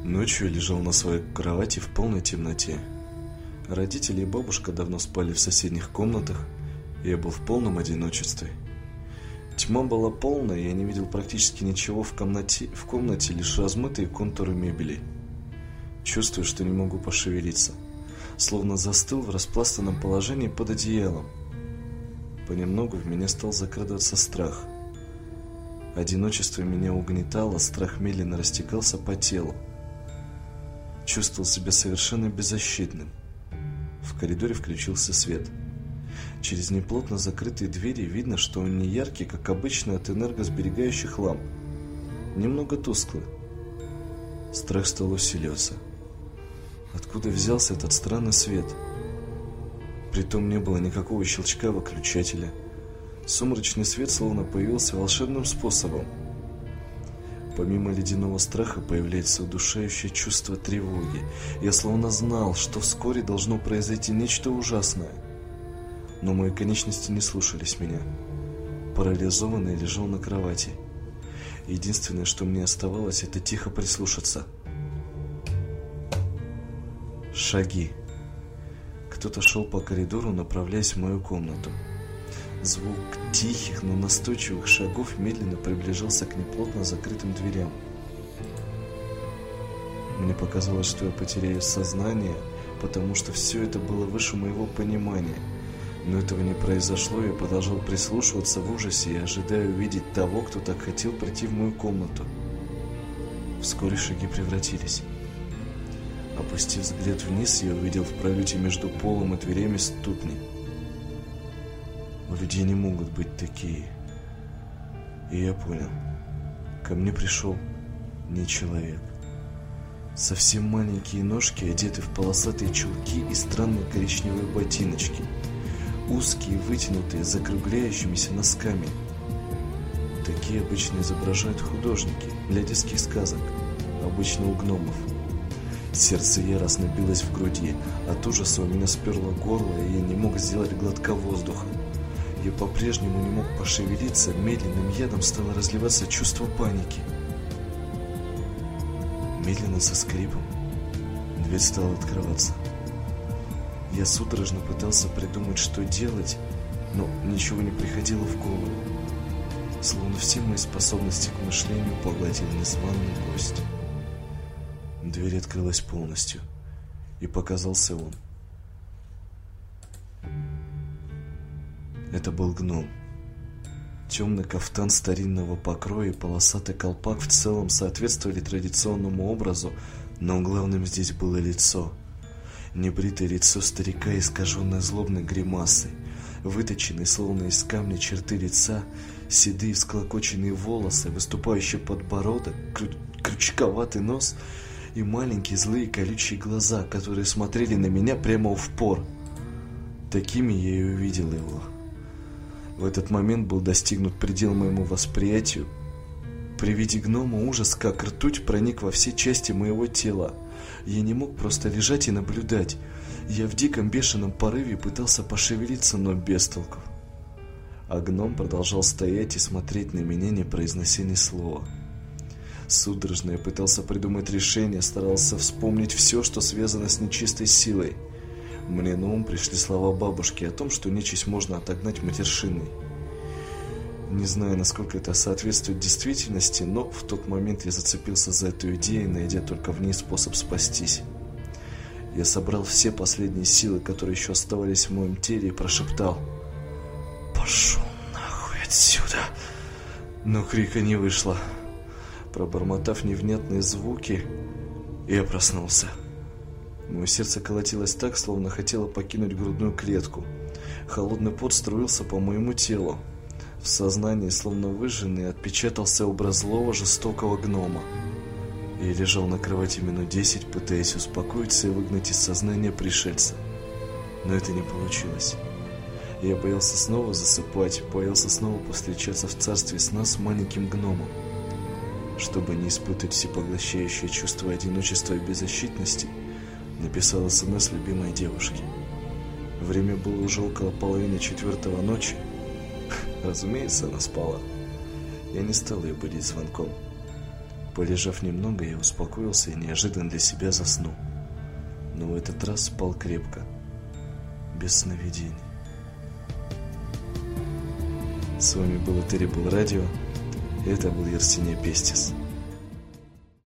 Ночью я лежал на своей кровати в полной темноте. Родители и бабушка давно спали в соседних комнатах, и я был в полном одиночестве. Тьма была полная, и я не видел практически ничего в комнате лишь размытые контуры мебели. Чувствую, что не могу пошевелиться, словно застыл в распластанном положении под одеялом. Понемногу в меня стал закрадываться страх. Одиночество меня угнетало, страх медленно растекался по телу. Чувствовал себя совершенно беззащитным. В коридоре включился свет. Через неплотно закрытые двери видно, что он не яркий, как обычно от энергосберегающих ламп. Немного тусклый. Страх стал усиливаться. Откуда взялся этот странный свет? Притом не было никакого щелчка выключателя. Сумрачный свет словно появился волшебным способом. Помимо ледяного страха появляется удушающее чувство тревоги. Я словно знал, что вскоре должно произойти нечто ужасное. Но мои конечности не слушались меня. Парализованный лежал на кровати. Единственное, что мне оставалось, это тихо прислушаться. Шаги. Кто-то шел по коридору, направляясь в мою комнату. Звук тихих, но настойчивых шагов медленно приближался к неплотно закрытым дверям. Мне показалось, что я потеряю сознание, потому что все это было выше моего понимания. Но этого не произошло, я продолжал прислушиваться в ужасе и ожидая увидеть того, кто так хотел прийти в мою комнату. Вскоре шаги превратились. Опустив взгляд вниз, я увидел в пролете между полом и дверями ступни. У людей не могут быть такие. И я понял. Ко мне пришел не человек. Совсем маленькие ножки, одеты в полосатые чулки и странные коричневые ботиночки. Узкие, вытянутые, с закругляющимися носками. Такие обычно изображают художники для детских сказок, обычно у гномов. Сердце яростно билось в груди. От ужаса у меня сперло горло, и я не мог сделать глотка воздуха. Я по-прежнему не мог пошевелиться, медленным ядом стало разливаться чувство паники. Медленно, со скрипом, дверь стала открываться. Я судорожно пытался придумать, что делать, но ничего не приходило в голову. Словно все мои способности к мышлению поглотил незваный гость. Дверь открылась полностью, и показался он. Это был гном. Темный кафтан старинного покроя и полосатый колпак в целом соответствовали традиционному образу, но главным здесь было лицо. Небритое лицо старика, искаженное злобной гримасой, выточенные словно из камня черты лица, седые всклокоченные волосы, выступающий подбородок, крючковатый нос и маленькие злые колючие глаза, которые смотрели на меня прямо в упор. Такими я и увидел его. В этот момент был достигнут предел моему восприятию. При виде гнома ужас, как ртуть, проник во все части моего тела. Я не мог просто лежать и наблюдать. Я в диком бешеном порыве пытался пошевелиться, но без толку. А гном продолжал стоять и смотреть на меня, не произнося ни слова. Судорожно я пытался придумать решение, старался вспомнить все, что связано с нечистой силой. Мне на ум пришли слова бабушки о том, что нечисть можно отогнать матершиной. Не знаю, насколько это соответствует действительности, но в тот момент я зацепился за эту идею, найдя только в ней способ спастись. Я собрал все последние силы, которые еще оставались в моем теле, и прошептал: «Пошел нахуй отсюда!» Но крика не вышло. Пробормотав невнятные звуки, я проснулся. Мое сердце колотилось так, словно хотело покинуть грудную клетку. Холодный пот струился по моему телу. В сознании, словно выжженный, отпечатался образ злого, жестокого гнома. Я лежал на кровати минут 10, пытаясь успокоиться и выгнать из сознания пришельца. Но это не получилось. Я боялся снова засыпать, боялся снова повстречаться в царстве сна с маленьким гномом. Чтобы не испытывать всепоглощающее чувство одиночества и беззащитности, написал СМС любимой девушке. Время было уже около 3:30 ночи. Разумеется, она спала. Я не стал ее будить звонком. Полежав немного, я успокоился и неожиданно для себя заснул. Но в этот раз спал крепко, без сновидений. С вами было Terrible Radio, и это был Yersinia Pestis.